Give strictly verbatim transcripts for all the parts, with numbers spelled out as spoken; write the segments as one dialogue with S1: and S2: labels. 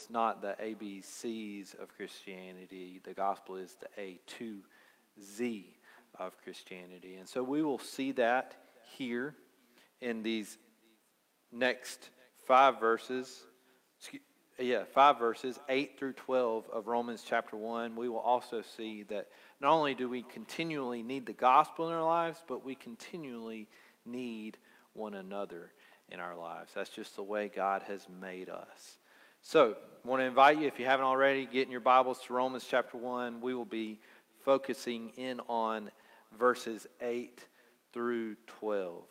S1: not the A B Cs of Christianity. The gospel is the A to Z of Christianity. And so we will see that here in these next five verses. Yeah, five verses, eight through twelve of Romans chapter one. We will also see that not only do we continually need the gospel in our lives, but we continually need one another in our lives. That's just the way God has made us. So, I want to invite you, if you haven't already, get in your Bibles to Romans chapter one. We will be focusing in on verses eight through twelve.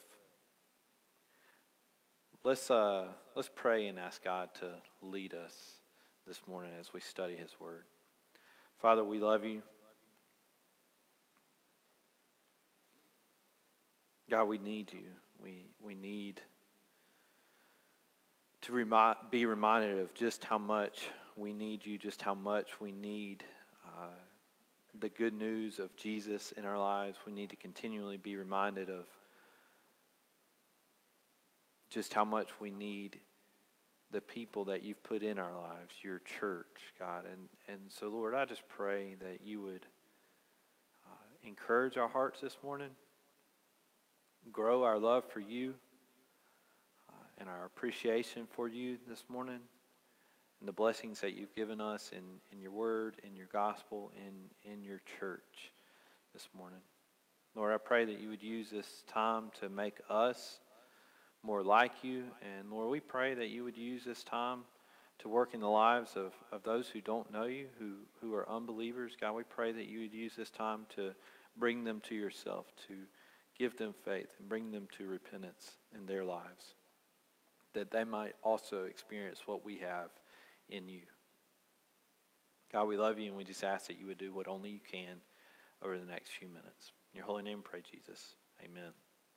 S1: Let's uh, let's pray and ask God to lead us this morning as we study His Word. Father, we love you. God, we need you. We we need to remind, be reminded of just how much we need you, just how much we need uh, the good news of Jesus in our lives. We need to continually be reminded of just how much we need the people that you've put in our lives, your church, God. And, and so, Lord, I just pray that you would uh, encourage our hearts this morning, grow our love for you, uh, and our appreciation for you this morning, and the blessings that you've given us in, in your word, in your gospel, in, in your church this morning. Lord, I pray that you would use this time to make us more like you. And Lord, we pray that you would use this time to work in the lives of, of those who don't know you, who, who are unbelievers. God, we pray that you would use this time to bring them to yourself, to give them faith and bring them to repentance in their lives, that they might also experience what we have in you. God, we love you, and we just ask that you would do what only you can over the next few minutes. In your holy name, pray, Jesus. Amen.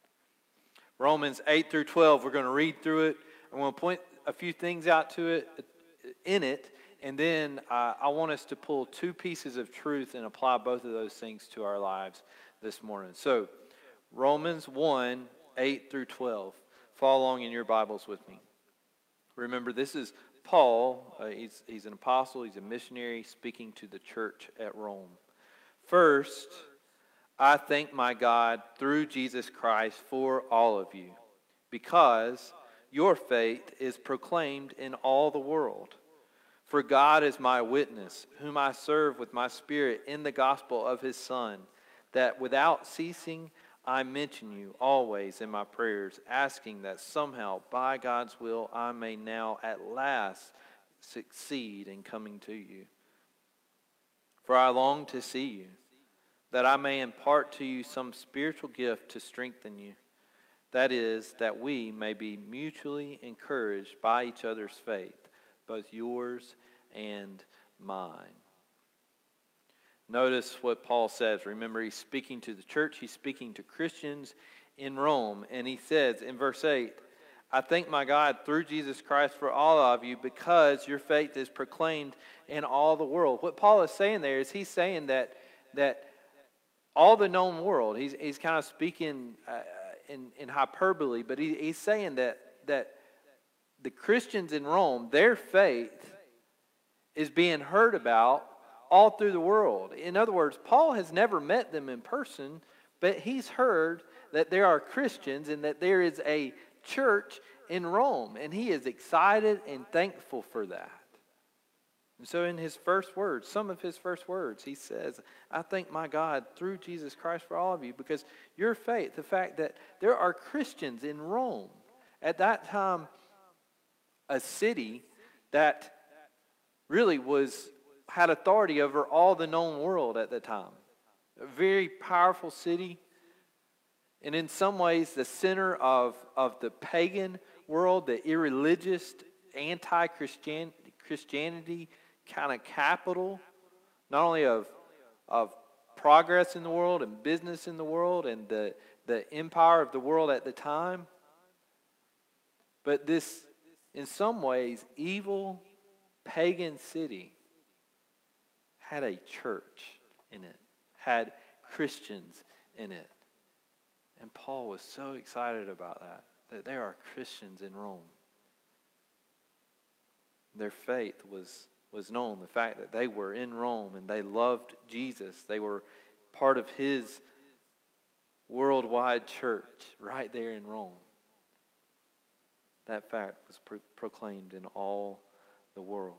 S1: Romans eight through twelve, we're going to read through it. I'm going to point a few things out to it, in it, and then uh, I want us to pull two pieces of truth and apply both of those things to our lives this morning. So, Romans one, eight through twelve. Follow along in your Bibles with me. Remember, this is Paul. Uh, he's, he's an apostle. He's a missionary speaking to the church at Rome. First, I thank my God through Jesus Christ for all of you, because your faith is proclaimed in all the world. For God is my witness, whom I serve with my spirit in the gospel of his Son, that without ceasing I mention you always in my prayers, asking that somehow by God's will I may now at last succeed in coming to you. For I long to see you, that I may impart to you some spiritual gift to strengthen you. That is, that we may be mutually encouraged by each other's faith, both yours and mine. Notice what Paul says. Remember, he's speaking to the church. He's speaking to Christians in Rome. And he says in verse eight, I thank my God through Jesus Christ for all of you, because your faith is proclaimed in all the world. What Paul is saying there is he's saying that that all the known world, he's, he's kind of speaking uh, in, in hyperbole, but he, he's saying that, that the Christians in Rome, their faith is being heard about all through the world. In other words, Paul has never met them in person, but he's heard that there are Christians and that there is a church in Rome, and he is excited and thankful for that. And so in his first words, some of his first words, he says, I thank my God through Jesus Christ for all of you, because your faith, the fact that there are Christians in Rome, at that time, a city that really was had authority over all the known world at the time. A very powerful city, and in some ways the center of, of the pagan world, the irreligious, anti-Christian Christianity kind of capital, not only of, of progress in the world and business in the world and the, the empire of the world at the time, but this, in some ways, evil pagan city had a church in it, had Christians in it. And Paul was so excited about that, that there are Christians in Rome. Their faith was, was known. The fact that they were in Rome and they loved Jesus. They were part of his worldwide church right there in Rome. That fact was pro- proclaimed in all the world.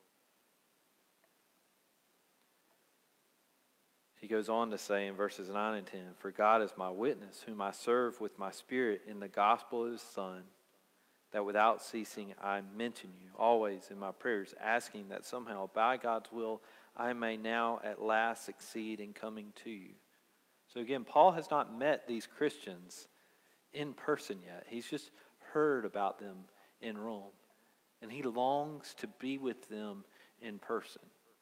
S1: He goes on to say in verses nine and ten, "For God is my witness, whom I serve with my spirit in the gospel of his Son, that without ceasing I mention you always in my prayers, asking that somehow by God's will I may now at last succeed in coming to you." So again, Paul has not met these Christians in person yet. He's just heard about them in Rome. And he longs to be with them in person.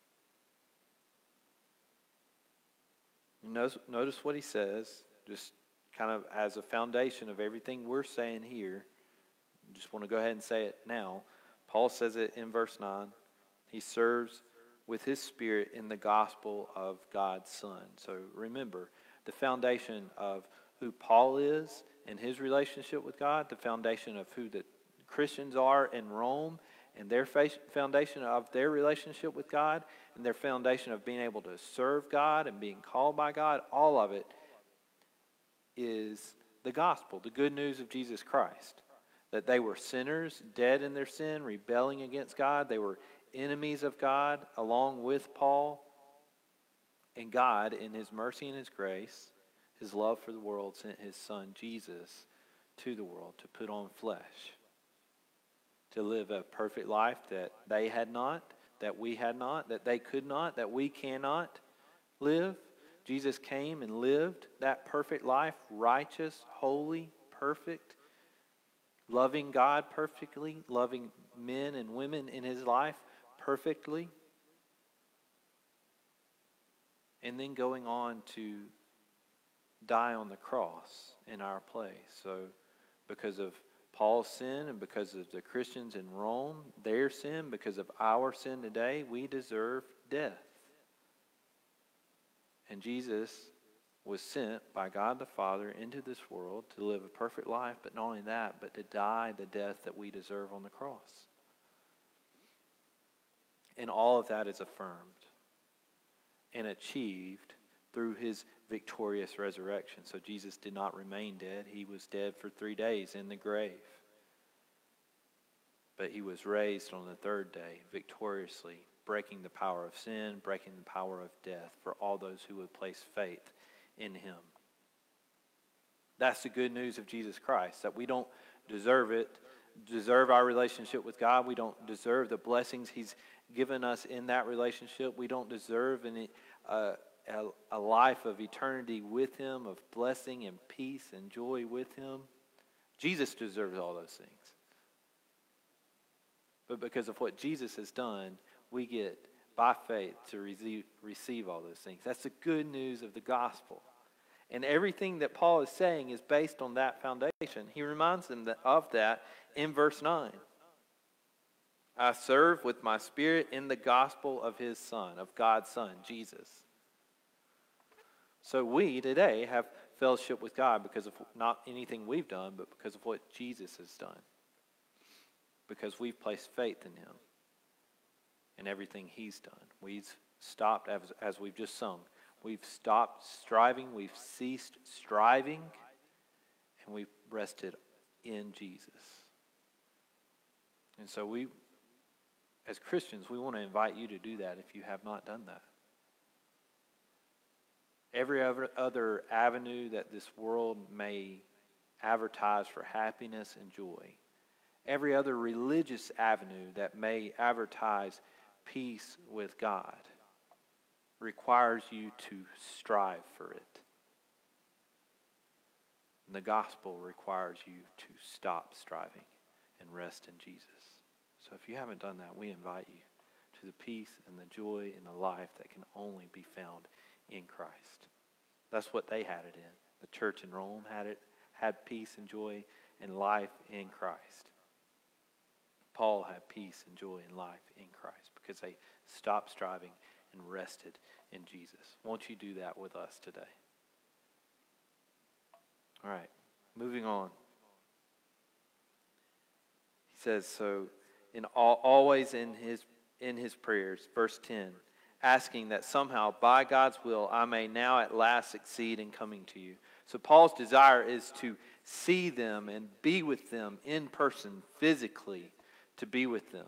S1: Notice, notice what he says, just kind of as a foundation of everything we're saying here. Just want to go ahead and say it now. Paul says it in verse nine. He serves with his spirit in the gospel of God's Son. So remember, the foundation of who Paul is and his relationship with God, the foundation of who the Christians are in Rome and their foundation of their relationship with God, and their foundation of being able to serve God and being called by God, all of it is the gospel, the good news of Jesus Christ. That they were sinners, dead in their sin, rebelling against God. They were enemies of God along with Paul. And God, in his mercy and his grace, his love for the world, sent his Son Jesus to the world to put on flesh, to live a perfect life that they had not, that we had not, that they could not, that we cannot live. Jesus came and lived that perfect life, righteous, holy, perfect, loving God perfectly, loving men and women in his life perfectly, and then going on to die on the cross in our place. So because of Paul's sin and because of the Christians in Rome, their sin, because of our sin today, we deserve death. And Jesus was sent by God the Father into this world to live a perfect life, but not only that, but to die the death that we deserve on the cross. And all of that is affirmed and achieved through his victorious resurrection. So Jesus did not remain dead. He was dead for three days in the grave. But he was raised on the third day victoriously, breaking the power of sin, breaking the power of death for all those who would place faith in him. That's the good news of Jesus Christ, that we don't deserve it, deserve our relationship with God. We don't deserve the blessings he's given us in that relationship. We don't deserve any, uh, a, a life of eternity with him, of blessing and peace and joy with him. Jesus deserves all those things. But because of what Jesus has done, we get, by faith, to receive, receive all those things. That's the good news of the gospel. And everything that Paul is saying is based on that foundation. He reminds them that, of that in verse nine. I serve with my spirit in the gospel of his Son, of God's Son, Jesus. So we today have fellowship with God because of not anything we've done, but because of what Jesus has done. Because we've placed faith in him and everything he's done. We've stopped, as, as we've just sung, we've stopped striving, we've ceased striving, and we've rested in Jesus. And so we, as Christians, we want to invite you to do that if you have not done that. Every other, other avenue that this world may advertise for happiness and joy, every other religious avenue that may advertise peace with God, requires you to strive for it. And the gospel requires you to stop striving and rest in Jesus. So if you haven't done that, we invite you to the peace and the joy and the life that can only be found in Christ. That's what they had it in. The church in Rome had it, had peace and joy and life in Christ. Paul had peace and joy and life in Christ because they stopped striving and rested in Jesus. Won't you do that with us today? All right, moving on. He says, so in all, always in his in his prayers. Verse ten, asking that somehow by God's will I may now at last succeed in coming to you. So Paul's desire is to see them and be with them in person, physically, to be with them.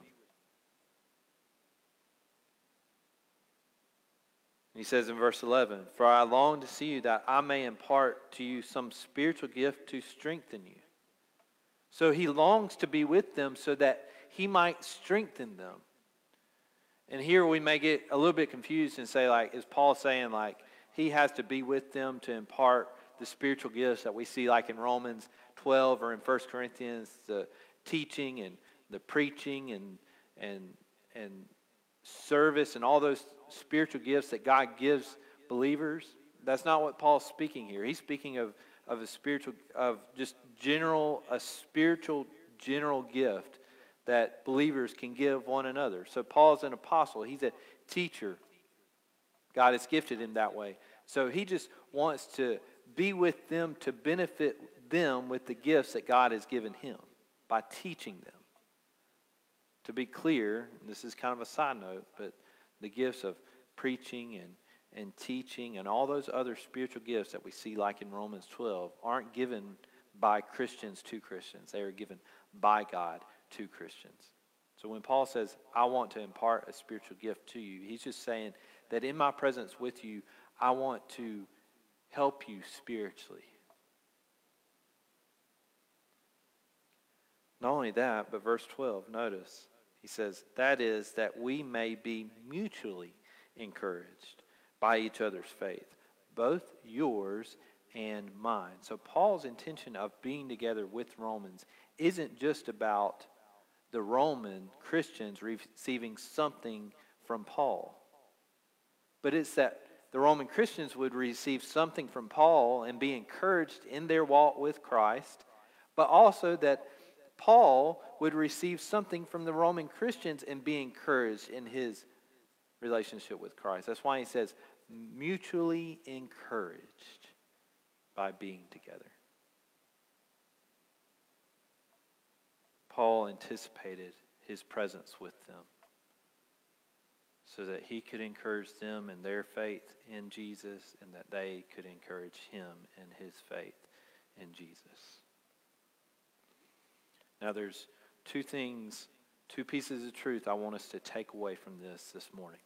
S1: He says in verse eleven, for I long to see you that I may impart to you some spiritual gift to strengthen you. So he longs to be with them so that he might strengthen them. And here we may get a little bit confused and say, like, is Paul saying, like, he has to be with them to impart the spiritual gifts that we see, like in Romans twelve or in First Corinthians, the teaching and the preaching and and and service and all those spiritual gifts that God gives believers? That's not what Paul's speaking here. He's speaking of, of a spiritual, of just general, a spiritual general gift that believers can give one another. So Paul's an apostle. He's a teacher. God has gifted him that way. So he just wants to be with them to benefit them with the gifts that God has given him by teaching them. To be clear, and this is kind of a side note, but the gifts of preaching and, and teaching and all those other spiritual gifts that we see like in Romans twelve aren't given by Christians to Christians. They are given by God to Christians. So when Paul says, I want to impart a spiritual gift to you, he's just saying that in my presence with you, I want to help you spiritually. Not only that, but verse twelve, notice, he says, that is, that we may be mutually encouraged by each other's faith, both yours and mine. So Paul's intention of being together with Romans isn't just about the Roman Christians receiving something from Paul, but it's that the Roman Christians would receive something from Paul and be encouraged in their walk with Christ, but also that Paul would receive something from the Roman Christians and be encouraged in his relationship with Christ. That's why he says, mutually encouraged by being together. Paul anticipated his presence with them so that he could encourage them in their faith in Jesus and that they could encourage him in his faith in Jesus. Now there's two things, two pieces of truth I want us to take away from this this morning.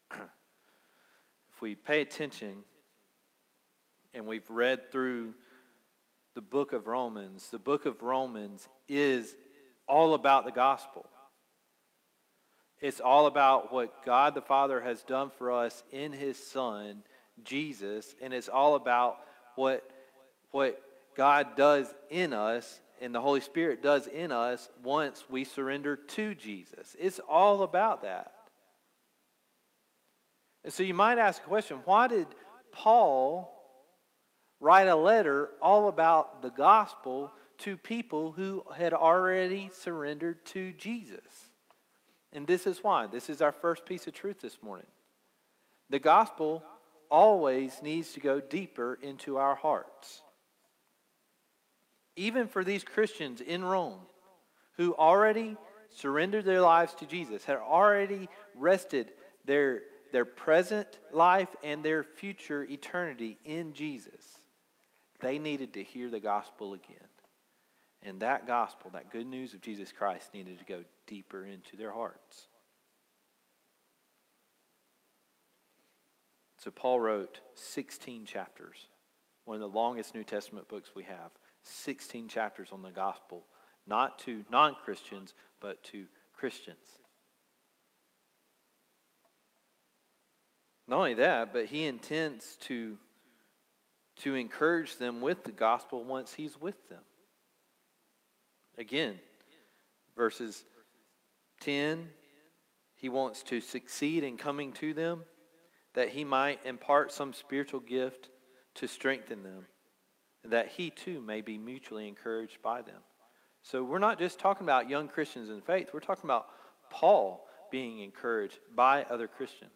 S1: If we pay attention and we've read through the book of Romans, the book of Romans is all about the gospel. It's all about what God the Father has done for us in his Son, Jesus, and it's all about what, what God does in us and the Holy Spirit does in us once we surrender to Jesus. It's all about that. And so you might ask a question, why did Paul write a letter all about the gospel to people who had already surrendered to Jesus? And this is why. This is our first piece of truth this morning. The gospel always needs to go deeper into our hearts. Even for these Christians in Rome who already surrendered their lives to Jesus, had already rested their, their present life and their future eternity in Jesus, they needed to hear the gospel again. And that gospel, that good news of Jesus Christ, needed to go deeper into their hearts. So Paul wrote sixteen chapters, one of the longest New Testament books we have. sixteen chapters on the gospel, not to non-Christians, but to Christians. Not only that, but he intends to, to encourage them with the gospel once he's with them. Again, verses ten, he wants to succeed in coming to them, that he might impart some spiritual gift to strengthen them, that he too may be mutually encouraged by them. So we're not just talking about young Christians in faith. We're talking about Paul being encouraged by other Christians.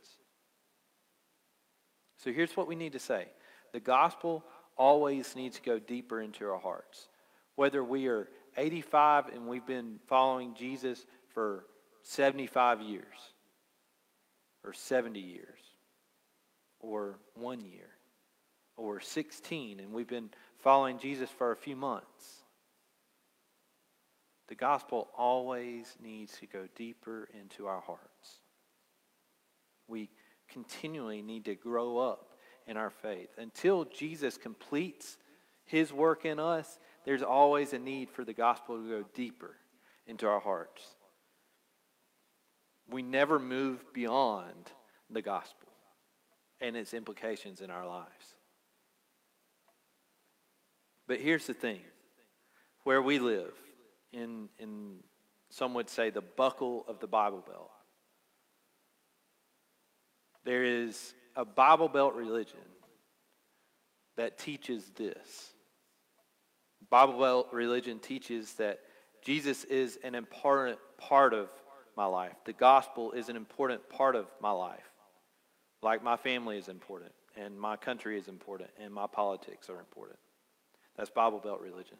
S1: So here's what we need to say. The gospel always needs to go deeper into our hearts. Whether we are eighty-five and we've been following Jesus for seventy-five years, or seventy years, or one year, or sixteen, and we've been following Jesus for a few months. The gospel always needs to go deeper into our hearts. We continually need to grow up in our faith. Until Jesus completes his work in us, there's always a need for the gospel to go deeper into our hearts. We never move beyond the gospel and its implications in our lives. But here's the thing. Where we live, in, in some would say the buckle of the Bible Belt, there is a Bible Belt religion that teaches this. Bible Belt religion teaches that Jesus is an important part of my life. The gospel is an important part of my life. Like my family is important, and my country is important, and my politics are important. That's Bible Belt religion.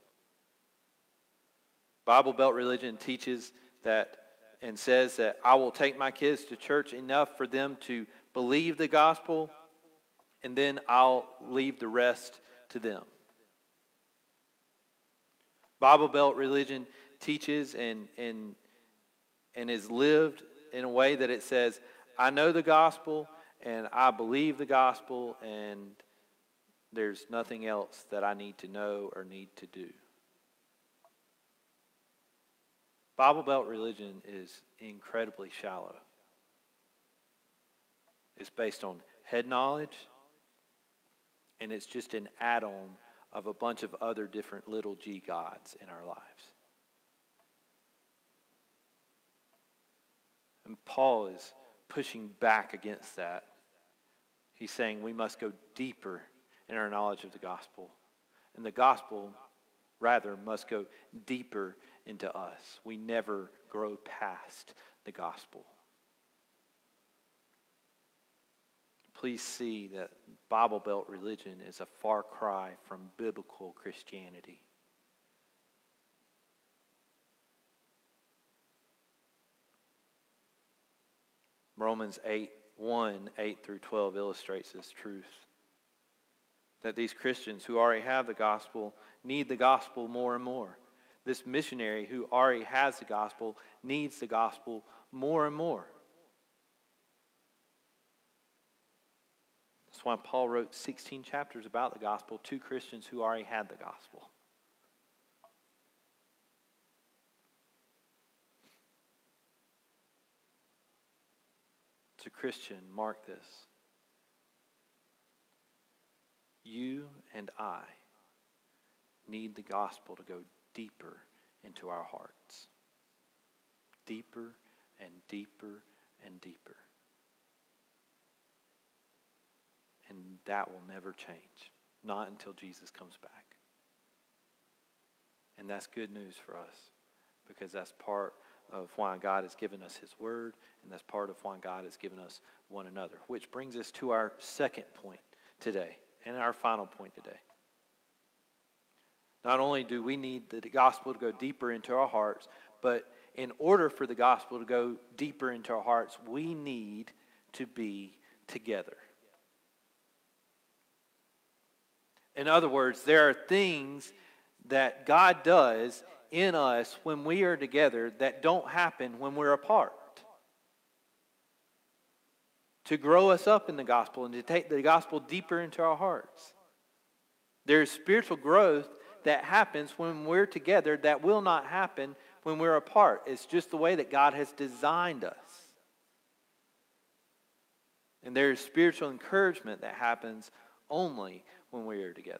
S1: Bible Belt religion teaches that and says that I will take my kids to church enough for them to believe the gospel, and then I'll leave the rest to them. Bible Belt religion teaches and, and, and is lived in a way that it says, I know the gospel and I believe the gospel, and there's nothing else that I need to know or need to do. Bible Belt religion is incredibly shallow. It's based on head knowledge, and it's just an add-on of a bunch of other different little g gods in our lives. And Paul is pushing back against that. He's saying we must go deeper in our knowledge of the gospel. And the gospel, rather, must go deeper into us. We never grow past the gospel. Please see that Bible Belt religion is a far cry from biblical Christianity. Romans eight, one, eight through twelve illustrates this truth. That these Christians who already have the gospel need the gospel more and more. This missionary who already has the gospel needs the gospel more and more. That's why Paul wrote sixteen chapters about the gospel to Christians who already had the gospel. To Christian, mark this. You and I need the gospel to go deeper into our hearts. Deeper and deeper and deeper. And that will never change. Not until Jesus comes back. And that's good news for us, because that's part of why God has given us his word, and that's part of why God has given us one another. Which brings us to our second point today, and our final point today. Not only do we need the gospel to go deeper into our hearts, but in order for the gospel to go deeper into our hearts, we need to be together. In other words, there are things that God does in us when we are together that don't happen when we're apart. To grow us up in the gospel and to take the gospel deeper into our hearts. There's spiritual growth that happens when we're together that will not happen when we're apart. It's just the way that God has designed us. And there's spiritual encouragement that happens only when we are together.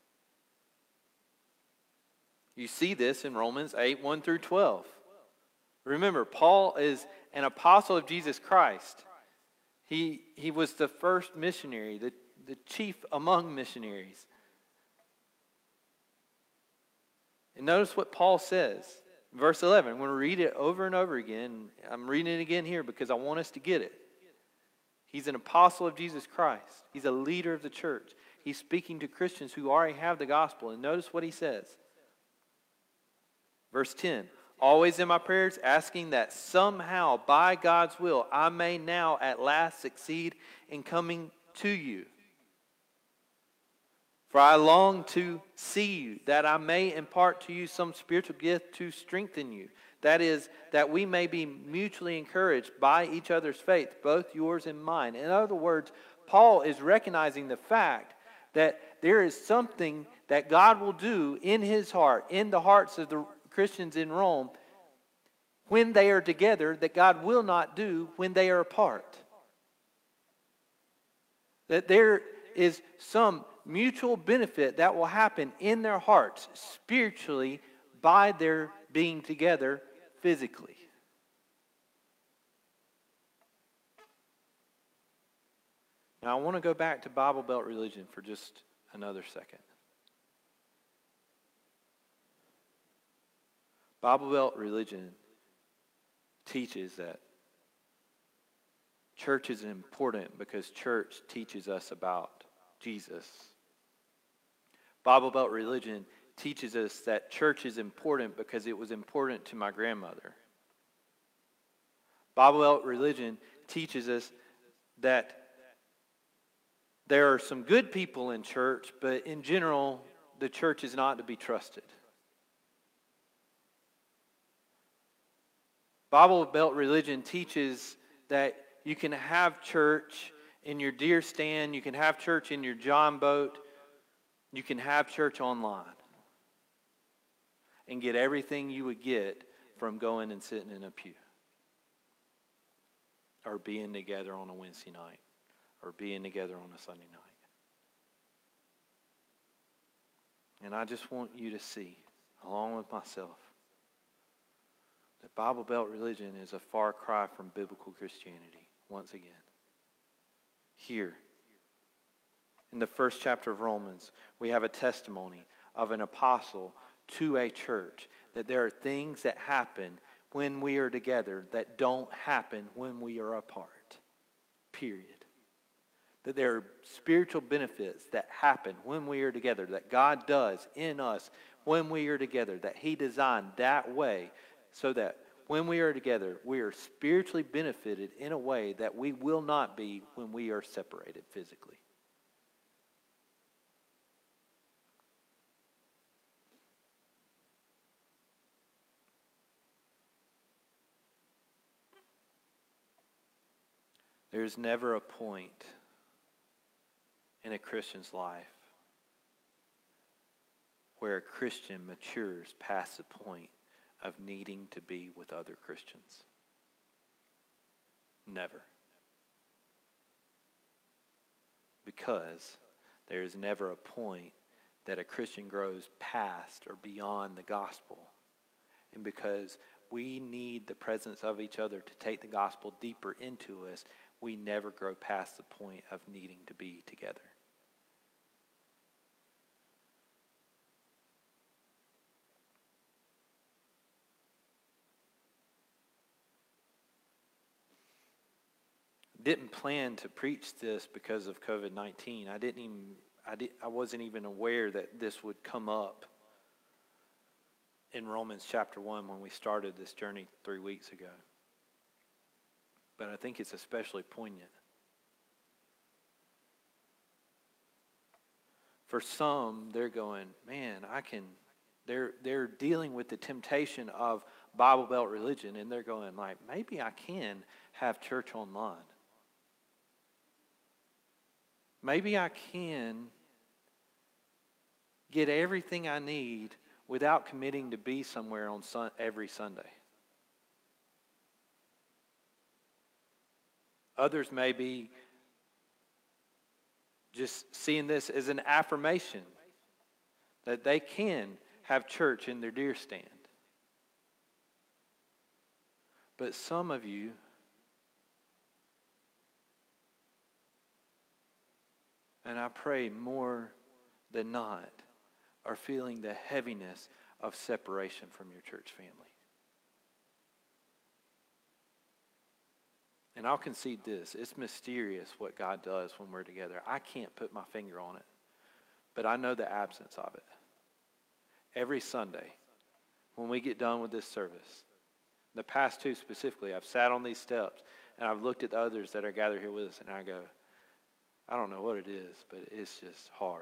S1: You see this in Romans eight, one through twelve. Remember, Paul is an apostle of Jesus Christ. He, he was the first missionary, the, the chief among missionaries. And notice what Paul says. Verse eleven, I'm going to read it over and over again. I'm reading it again here because I want us to get it. He's an apostle of Jesus Christ. He's a leader of the church. He's speaking to Christians who already have the gospel. And notice what he says. Verse ten, always in my prayers, asking that somehow, by God's will, I may now at last succeed in coming to you. For I long to see you, that I may impart to you some spiritual gift to strengthen you. That is, that we may be mutually encouraged by each other's faith, both yours and mine. In other words, Paul is recognizing the fact that there is something that God will do in his heart, in the hearts of the Christians in Rome, when they are together, that God will not do when they are apart. That there is some mutual benefit that will happen in their hearts spiritually by their being together physically. Now I want to go back to Bible Belt religion for just another second. Bible Belt religion teaches that church is important because church teaches us about Jesus. Bible Belt religion teaches us that church is important because it was important to my grandmother. Bible Belt religion teaches us that there are some good people in church, but in general, the church is not to be trusted. Bible Belt religion teaches that you can have church in your deer stand, you can have church in your John boat, you can have church online and get everything you would get from going and sitting in a pew or being together on a Wednesday night or being together on a Sunday night. And I just want you to see, along with myself, that Bible Belt religion is a far cry from biblical Christianity, once again. Here, in the first chapter of Romans, we have a testimony of an apostle to a church, that there are things that happen when we are together that don't happen when we are apart. Period. That there are spiritual benefits that happen when we are together, that God does in us when we are together, that He designed that way so that when we are together, we are spiritually benefited in a way that we will not be when we are separated physically. There's never a point in a Christian's life where a Christian matures past the point of needing to be with other Christians. Never. Because there is never a point that a Christian grows past or beyond the gospel. And because we need the presence of each other to take the gospel deeper into us, we never grow past the point of needing to be together. Didn't plan to preach this because of COVID nineteen. I didn't even I did I wasn't even aware that this would come up in Romans chapter one when we started this journey three weeks ago. But I think it's especially poignant. For some, they're going, man, I can, they're, they're dealing with the temptation of Bible Belt religion, and they're going like, maybe I can have church online. Maybe I can get everything I need without committing to be somewhere on sun, every Sunday. Others may be just seeing this as an affirmation that they can have church in their deer stand. But some of you, and I pray more than not, are feeling the heaviness of separation from your church family. And I'll concede this. It's mysterious what God does when we're together. I can't put my finger on it. But I know the absence of it. Every Sunday, when we get done with this service, the past two specifically, I've sat on these steps and I've looked at the others that are gathered here with us and I go, I don't know what it is, but it's just hard.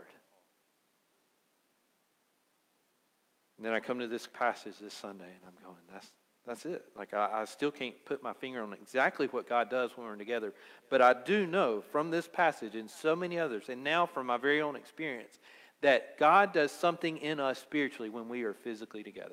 S1: And then I come to this passage this Sunday and I'm going, that's that's it. Like I, I still can't put my finger on exactly what God does when we're together. But I do know from this passage and so many others, and now from my very own experience, that God does something in us spiritually when we are physically together.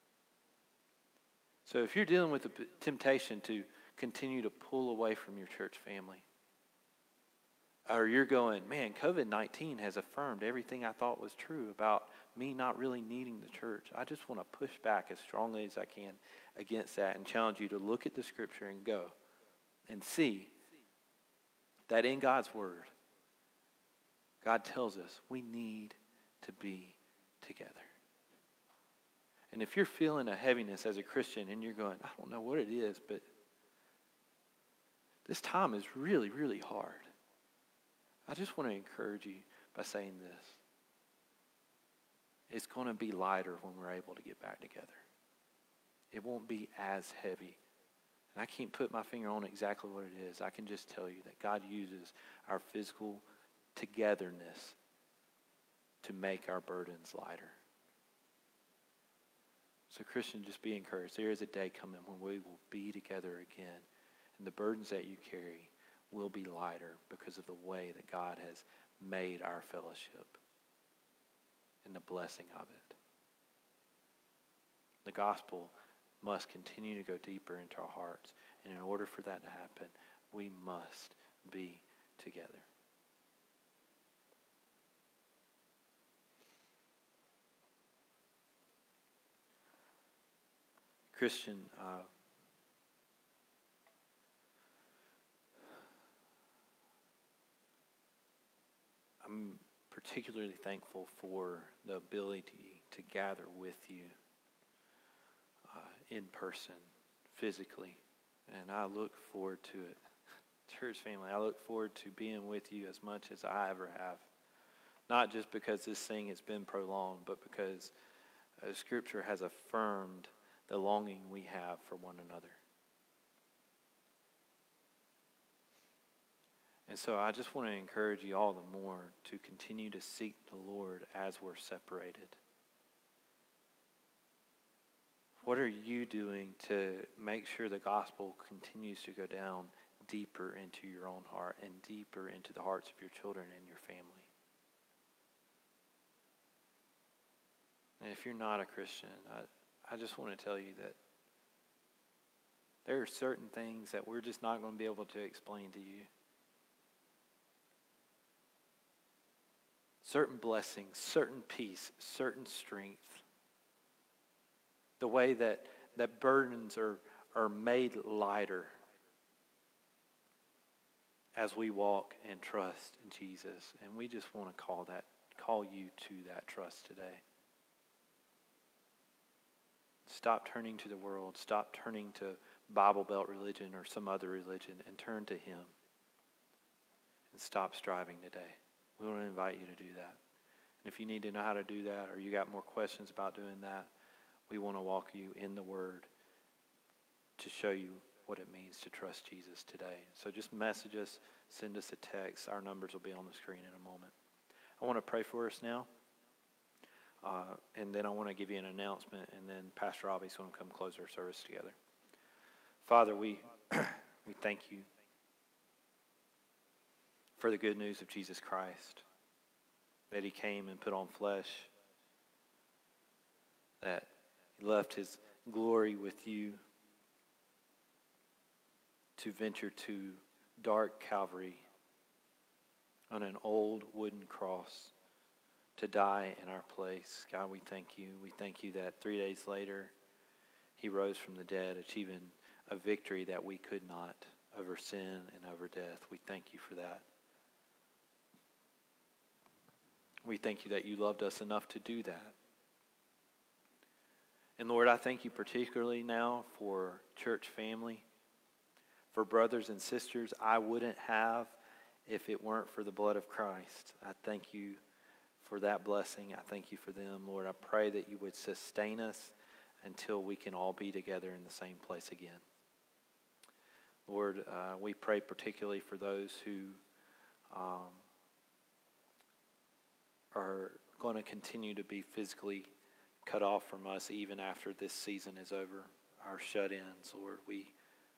S1: So if you're dealing with the temptation to continue to pull away from your church family, or you're going, man, COVID nineteen has affirmed everything I thought was true about me not really needing the church. I just want to push back as strongly as I can against that and challenge you to look at the scripture and go and see that in God's word, God tells us we need to be together. And if you're feeling a heaviness as a Christian and you're going, I don't know what it is, but this time is really, really hard. I just want to encourage you by saying this. It's going to be lighter when we're able to get back together. It won't be as heavy. And I can't put my finger on exactly what it is. I can just tell you that God uses our physical togetherness to make our burdens lighter. So Christian, just be encouraged. There is a day coming when we will be together again. And the burdens that you carry will be lighter because of the way that God has made our fellowship and the blessing of it. The gospel must continue to go deeper into our hearts. And in order for that to happen, we must be together. Christian, uh, I'm particularly thankful for the ability to gather with you uh, in person, physically. And I look forward to it. Church family, I look forward to being with you as much as I ever have. Not just because this thing has been prolonged, but because uh, Scripture has affirmed the longing we have for one another. And so I just want to encourage you all the more to continue to seek the Lord as we're separated. What are you doing to make sure the gospel continues to go down deeper into your own heart and deeper into the hearts of your children and your family? And if you're not a Christian, I, I just want to tell you that there are certain things that we're just not going to be able to explain to you. Certain blessings, certain peace, certain strength. The way that, that burdens are, are made lighter as we walk and trust in Jesus. And we just want to call that, call you to that trust today. Stop turning to the world. Stop turning to Bible Belt religion or some other religion and turn to Him. And stop striving today. We want to invite you to do that. And if you need to know how to do that or you got more questions about doing that, we want to walk you in the Word to show you what it means to trust Jesus today. So just message us, send us a text. Our numbers will be on the screen in a moment. I want to pray for us now. Uh, and then I want to give you an announcement, and then Pastor Robbie's going to come close our service together. Father, we we thank you for the good news of Jesus Christ, that He came and put on flesh, that He left His glory with you to venture to dark Calvary on an old wooden cross to die in our place. God, we thank you. We thank you that three days later He rose from the dead, achieving a victory that we could not over sin and over death. We thank you for that. We thank you that you loved us enough to do that. And Lord, I thank you particularly now for church family, for brothers and sisters I wouldn't have if it weren't for the blood of Christ. I thank you for that blessing. I thank you for them. Lord, I pray that you would sustain us until we can all be together in the same place again. Lord, uh, we pray particularly for those who um, are going to continue to be physically cut off from us even after this season is over, our shut-ins. Lord, we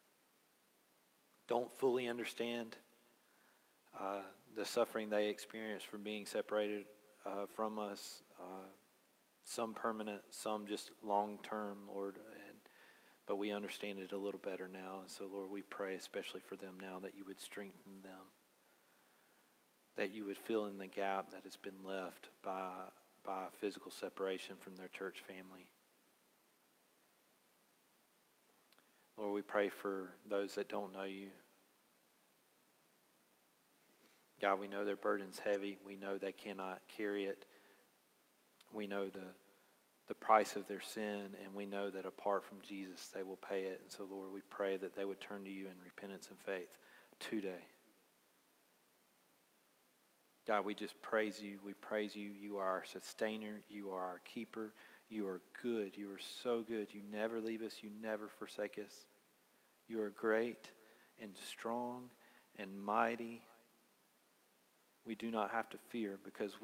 S1: don't fully understand uh, the suffering they experience from being separated uh, from us, uh, some permanent, some just long-term, Lord, and but we understand it a little better now. And so, Lord, we pray especially for them now that you would strengthen them, that you would fill in the gap that has been left by, by physical separation from their church family. Lord, we pray for those that don't know you. God, we know their burden's heavy. We know they cannot carry it. We know the the price of their sin, and we know that apart from Jesus, they will pay it. And so, Lord, we pray that they would turn to you in repentance and faith today. God, we just praise you. We praise you. You are our sustainer. You are our keeper. You are good. You are so good. You never leave us. You never forsake us. You are great and strong and mighty. We do not have to fear because